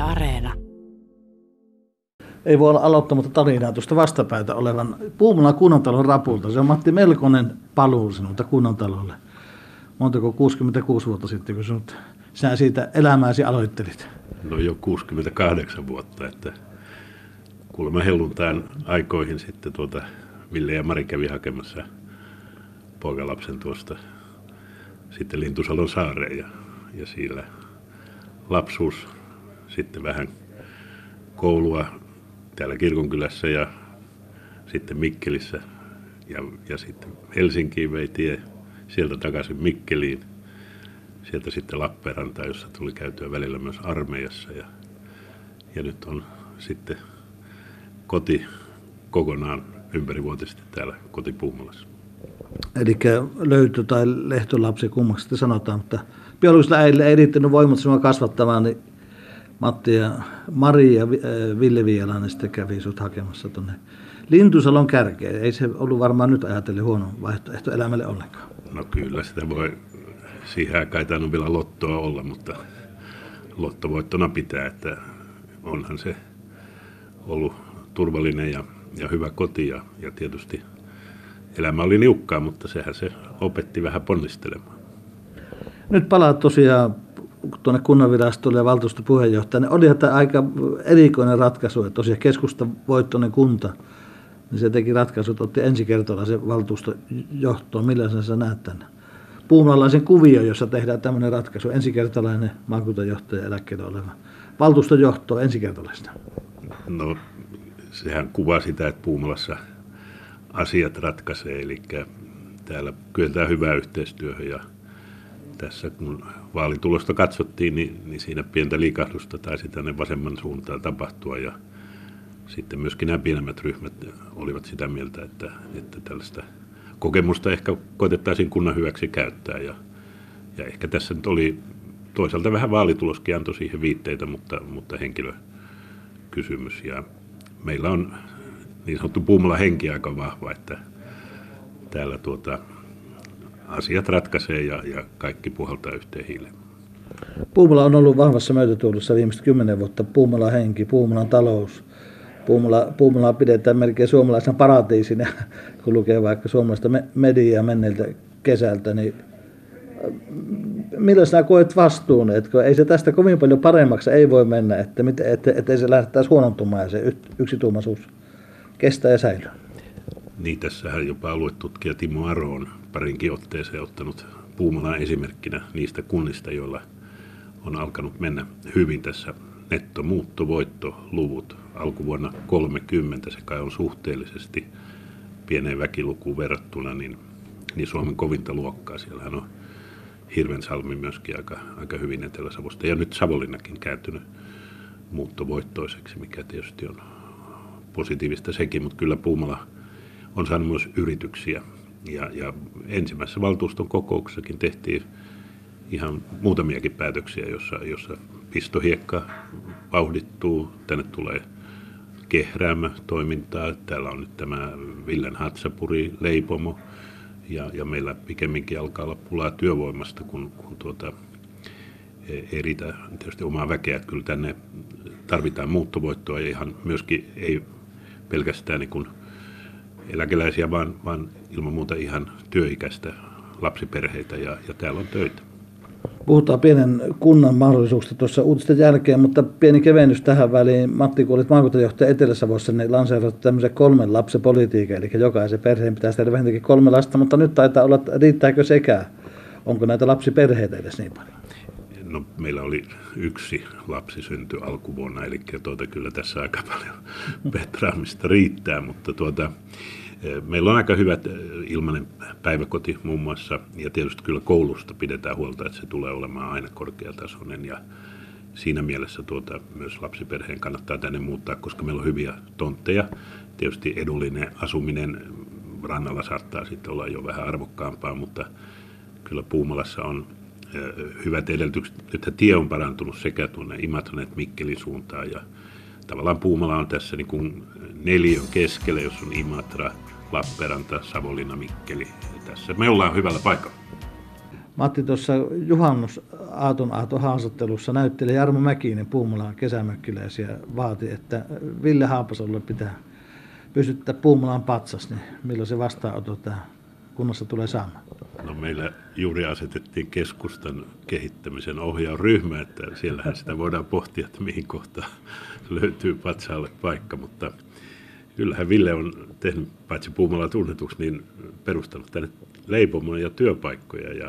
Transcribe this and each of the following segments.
Areena. Ei voi olla aloittamatta tarinaa tuosta vastapäätä olevan Puumalan kunnantalon rapulta. Se on, Matti, melkoinen paluu sinulta kunnantalolle. Montako 66 vuotta sitten, kun sinä siitä elämääsi aloittelit? No jo 68 vuotta, että kuulemma helluntain aikoihin sitten Ville ja Mari kävi hakemassa poikalapsen tuosta sitten Lintusalon saareen ja siellä lapsuus, sitten vähän koulua täällä Kirkonkylässä ja sitten Mikkelissä ja sitten Helsinkiin vei tie, sieltä takaisin Mikkeliin, sieltä sitten Lappeenrantaan, jossa tuli käytyä välillä myös armeijassa ja nyt on sitten koti kokonaan ympärivuotisesti täällä koti Puumalassa. Eli löytö- tai lehtolapsi, kummaksi sitten sanotaan, mutta biologisella äidillä ei riittänyt voimat sinua kasvattamaan, niin Matti ja Mari ja Ville Viialainen sitten kävi sut hakemassa tuonne Lintusalon kärkeen. Ei se ollut varmaan nyt ajatellen huono vaihtoehto elämälle ollenkaan. No kyllä sitä voi, siihen aikaan ei tainnut vielä lottoa olla, mutta lottovoittona pitää, että onhan se ollut turvallinen ja hyvä koti ja tietysti elämä oli niukkaa, mutta sehän se opetti vähän ponnistelemaan. Nyt palaat tosiaan tuonne kunnanvirastolle ja valtuustopuheenjohtajalle. Olihan tämä aika erikoinen ratkaisu, että tosiaan keskustavoittoinen kunta, niin se teki ratkaisut, otti ensikertalaisen valtuustojohtoon. Millaisen sä näet tämän puumalalaisen kuvio, jossa tehdään tämmöinen ratkaisu, ensikertalainen maakuntajohtaja eläkkeellä oleva valtuustojohto ensikertalaisena? No sehän kuvaa sitä, että Puumalassa asiat ratkaisee, eli täällä kyetään hyvään yhteistyöhön ja tässä kun vaalitulosta katsottiin, niin siinä pientä liikahdusta taisi tänne vasemman suuntaan tapahtua ja sitten myöskin nämä pienemmät ryhmät olivat sitä mieltä, että tällaista kokemusta ehkä koetettaisiin kunnan hyväksi käyttää ja ehkä tässä nyt oli toisaalta vähän vaalituloskin antoi siihen viitteitä, mutta henkilökysymys ja meillä on niin sanottu Puumalan henki aika vahva, että täällä asiat ratkaisee ja kaikki puhaltaa yhteen hiileen. Puumala on ollut vahvassa myötätuulossa viimeiset 10 vuotta. Puumalan henki, Puumalan talous. Puumalaa pidetään melkein suomalaisena paratiisina, kun lukee vaikka suomalaista mediaa menneiltä kesältä. Niin milloin sinä koet vastuun? Että ei se tästä kovin paljon paremmaksi ei voi mennä, ettei se lähdettäisi huonontumaan ja se yksituumaisuus kestää ja säilyy. Niin, tässähän jopa aluetutkija Timo Aro on parinkin otteeseen ottanut Puumalan esimerkkinä niistä kunnista, joilla on alkanut mennä hyvin tässä nettomuuttovoittoluvut. Alkuvuonna 30, se kai on suhteellisesti pieneen väkilukuun verrattuna, niin Suomen kovinta luokkaa. Siellähän on Hirvensalmi myöskin aika hyvin Etelä-Savosta ja nyt Savonlinnakin kääntynyt muuttovoittoiseksi, mikä tietysti on positiivista sekin, mutta kyllä Puumala on saanut myös yrityksiä. Ja ensimmäisessä valtuuston kokouksessakin tehtiin ihan muutamiakin päätöksiä, jossa pistohiekka vauhdittuu, tänne tulee kehräämö-toimintaa. Täällä on nyt tämä Villen Hatsapuri-leipomo ja meillä pikemminkin alkaa olla pulaa työvoimasta, kun ei riitä tietysti omaa väkeä. Että kyllä tänne tarvitaan muuttovoittoa ja ihan myöskin ei pelkästään niin kuin eläkeläisiä, vaan ilman muuta ihan työikäistä lapsiperheitä ja täällä on töitä. Puhutaan pienen kunnan mahdollisuuksista tuossa uutisten jälkeen, mutta pieni kevennys tähän väliin. Matti, kun olit maakuntajohtaja Etelä-Savossa, niin lanseerat tämmöisen 3 lapsen politiikan, eli jokaisen perheen pitäisi tehdä vähintäänkin 3 lasta, mutta nyt taitaa olla, riittääkö sekään? Onko näitä lapsiperheitä edes niin paljon? No, meillä oli 1 lapsi syntyi alkuvuonna, eli kyllä tässä aika paljon petraamista riittää, mutta meillä on aika hyvät ilmainen päiväkoti muun muassa, ja tietysti kyllä koulusta pidetään huolta, että se tulee olemaan aina korkeatasoinen, ja siinä mielessä myös lapsiperheen kannattaa tänne muuttaa, koska meillä on hyviä tontteja. Tietysti edullinen asuminen rannalla saattaa sitten olla jo vähän arvokkaampaa, mutta kyllä Puumalassa on hyvät edellytykset. Nyt tie on parantunut sekä tuonne Imatran että Mikkelin suuntaan, ja tavallaan Puumala on tässä niin kuin 4 keskellä, jos on Imatra, Lappeenranta, Savonlinna, Mikkeli. Tässä me ollaan hyvällä paikalla. Matti tuossa juhannusaaton haastattelussa näytteli Jarmo Mäkinen Puumalan kesämökkiläisiä vaati, että Ville Haapasalulle pitää pystyttää Puumalan patsas, niin milloin se vastaanoto kunnassa tulee saamaan? No meillä juuri asetettiin keskustan kehittämisen ohjausryhmä, että siellähän sitä voidaan pohtia, että mihin kohtaan löytyy patsaalle paikka, mutta kyllähän Ville on tehnyt paitsi Puumalan tunnetuksi, niin perustanut tänne leipomon ja työpaikkoja ja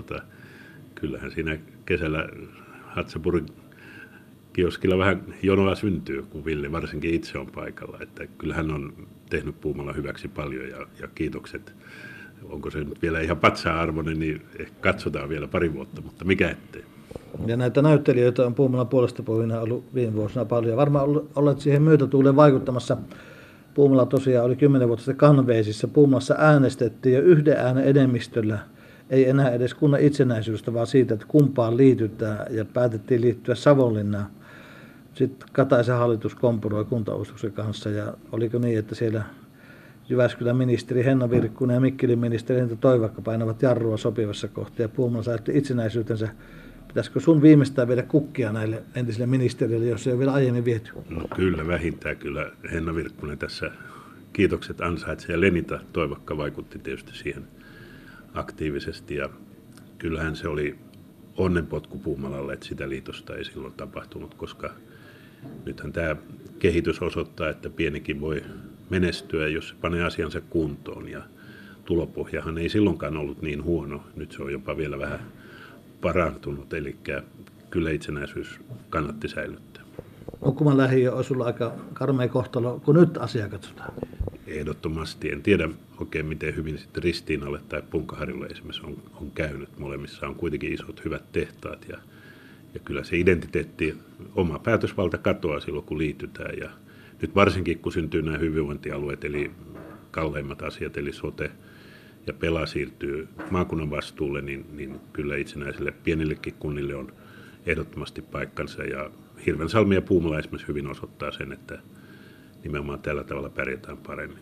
kyllähän siinä kesällä Hatsapurin kioskilla vähän jonoa syntyy, kun Ville varsinkin itse on paikalla, että kyllähän on tehnyt Puumalan hyväksi paljon ja kiitokset. Onko se nyt vielä ihan patsaa-arvoinen, niin ehkä katsotaan vielä pari vuotta, mutta mikä ettei. Ja näitä näyttelijöitä on Puumalan puolesta puhujina ollut viime vuosina paljon. Varmaan olleet siihen myötätuuleen vaikuttamassa. Puumala tosiaan oli 10 vuotta sitten Kanveisissa. Puumalassa äänestettiin jo yhden äänen enemmistöllä. Ei enää edes kunnan itsenäisyydestä, vaan siitä, että kumpaan liitytään. Ja päätettiin liittyä Savonlinnaan. Sitten Kataisen hallitus kompuroi kuntauudistuksen kanssa. Ja oliko niin, että siellä Jyväskylän ministeri Henna Virkkunen ja Mikkelin ministeri Henri Toivakka painavat jarrua sopivassa kohtaa. Ja Puumala säilytti itsenäisyytensä. Pitäisikö sun viimeistään viedä kukkia näille entisille ministeriöille, jos ei ole vielä aiemmin viety? No kyllä, vähintään kyllä. Henna Virkkunen tässä kiitokset ansaitsee ja Lenita Toivakka vaikutti tietysti siihen aktiivisesti. Ja kyllähän se oli onnenpotku Puumalalle, että sitä liitosta ei silloin tapahtunut, koska nythän tämä kehitys osoittaa, että pienikin voi menestyä, jos se panee asiansa kuntoon. Ja tulopohjahan ei silloinkaan ollut niin huono. Nyt se on jopa vielä vähän parantunut, eli kyllä itsenäisyys kannatti säilyttää. Ukkuman lähiö olisi ollut aika karmea kohtalo, kun nyt asiaa katsotaan. Ehdottomasti. En tiedä oikein miten hyvin sitten Ristiinalle tai Punkaharjulle esimerkiksi on käynyt. Molemmissa on kuitenkin isot hyvät tehtaat ja kyllä se identiteetti, oma päätösvalta katoaa silloin kun liitytään. Ja nyt varsinkin kun syntyy nämä hyvinvointialueet eli kalleimmat asiat eli sote ja Pela siirtyy maakunnan vastuulle, niin kyllä itsenäisille pienillekin kunnille on ehdottomasti paikkansa. Ja Hirvensalmi ja Puumala esimerkiksi hyvin osoittaa sen, että nimenomaan tällä tavalla pärjätään paremmin.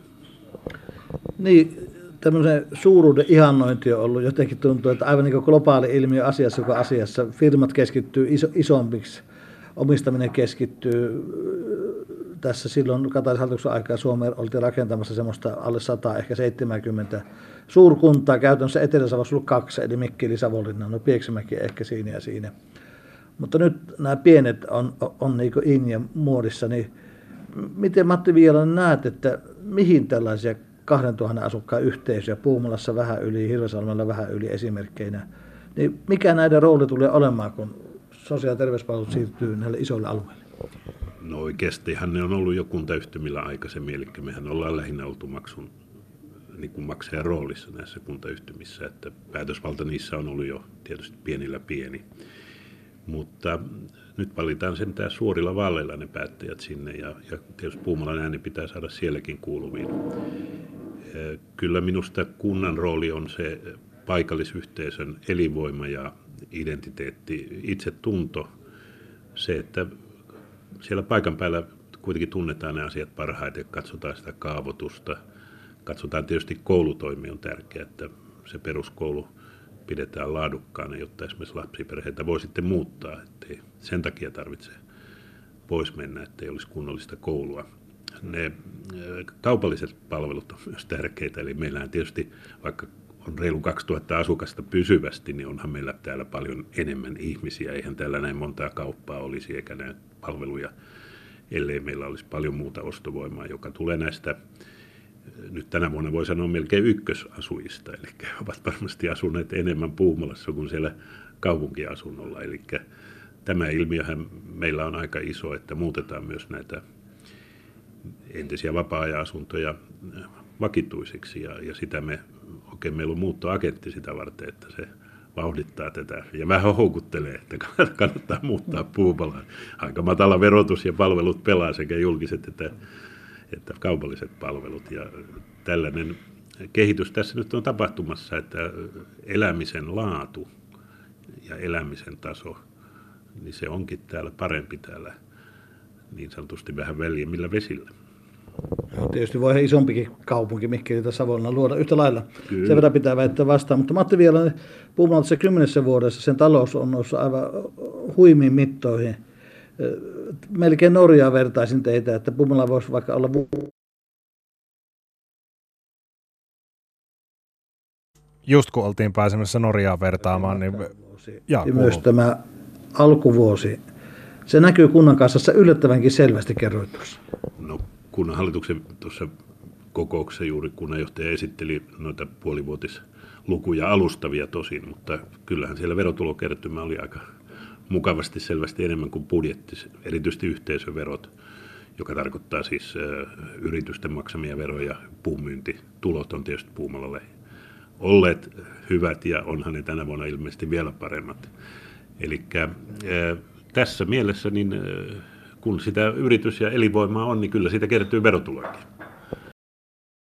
Niin, tämmöisen suuruuden ihannointi on ollut. Jotenkin tuntuu, että aivan niin kuin globaali ilmiö asiassa joka asiassa. Firmat keskittyy isommiksi, omistaminen keskittyy. Tässä silloin Kataisen hallituksen aikaa Suomeen oltiin rakentamassa semmoista alle 100, ehkä 70 suurkuntaa. Käytännössä Etelä-Savossa ollut 2, eli Mikkeli, Savonlinna, no Pieksämäki ehkä siinä ja siinä. Mutta nyt nämä pienet on niin kuin in ja muodissa. Niin miten Matti Viialainen näet, että mihin tällaisia 2000 asukkaan yhteisöjä, Puumalassa vähän yli, Hirvensalmella vähän yli esimerkkeinä, niin mikä näiden rooli tulee olemaan, kun sosiaali- ja terveyspalvelut siirtyy näille isoille alueille? No oikeastihan ne on ollut jo kuntayhtymillä aikaisemmin, eli mehän ollaan lähinnä oltu niin kuin maksajan roolissa näissä kuntayhtymissä, että päätösvalta niissä on ollut jo tietysti pienillä pieni. Mutta nyt valitaan sentään suorilla vaaleilla ne päättäjät sinne ja tietysti Puumalan ääni pitää saada sielläkin kuuluviin. Kyllä minusta kunnan rooli on se paikallisyhteisön elinvoima ja identiteetti, itsetunto, se, että siellä paikan päällä kuitenkin tunnetaan ne asiat parhaiten, katsotaan sitä kaavoitusta, katsotaan tietysti koulutoimi on tärkeää, että se peruskoulu pidetään laadukkaana, jotta esimerkiksi lapsiperheitä voi sitten muuttaa, ettei sen takia tarvitse pois mennä, ettei olisi kunnollista koulua. Ne kaupalliset palvelut on myös tärkeitä, eli meillähän tietysti, vaikka on reilu 2000 asukasta pysyvästi, niin onhan meillä täällä paljon enemmän ihmisiä. Eihän täällä näin montaa kauppaa olisi eikä näitä palveluja, ellei meillä olisi paljon muuta ostovoimaa, joka tulee näistä, nyt tänä vuonna voi sanoa melkein ykkösasujista, eli ovat varmasti asuneet enemmän Puumalassa kuin siellä kaupunkiasunnolla. Eli tämä ilmiöhän meillä on aika iso, että muutetaan myös näitä entisiä vapaa-ajan-asuntoja vakituisiksi ja sitä meillä on muuttoagentti sitä varten, että se vauhdittaa tätä ja vähän houkuttelee, että kannattaa muuttaa Puumalaan. Aika matala verotus ja palvelut pelaa sekä julkiset että kaupalliset palvelut ja tällainen kehitys tässä nyt on tapahtumassa, että elämisen laatu ja elämisen taso, niin se onkin täällä parempi täällä niin sanotusti vähän väljemmillä vesillä. Tietysti voi isompikin kaupunki, Mikkeli tai Savonlinna, luoda yhtä lailla. Kyllä. Sen verran pitää väittää vastaan. Mutta Matti vielä, Puumalan 10 vuodessa sen talous on noussut aivan huimiin mittoihin. Melkein Norjaa vertaisin teitä, että Puumala voisi vaikka olla... Just kun oltiin pääsemässä Norjaan vertaamaan, niin... Ja myös tämä alkuvuosi. Se näkyy kunnan kassassa yllättävänkin selvästi, kerroit tuossa. No, kunnan hallituksen tuossa kokouksessa juuri kunnanjohtaja esitteli noita puolivuotislukuja alustavia tosin, mutta kyllähän siellä verotulokertymä oli aika mukavasti selvästi enemmän kuin budjetti, erityisesti yhteisöverot, joka tarkoittaa siis yritysten maksamia veroja, puunmyyntitulot on tietysti Puumalalle olleet hyvät ja onhan ne tänä vuonna ilmeisesti vielä paremmat. Eli tässä mielessä, niin kun sitä yritys- ja elinvoimaa on, niin kyllä siitä kertyy verotuloakin.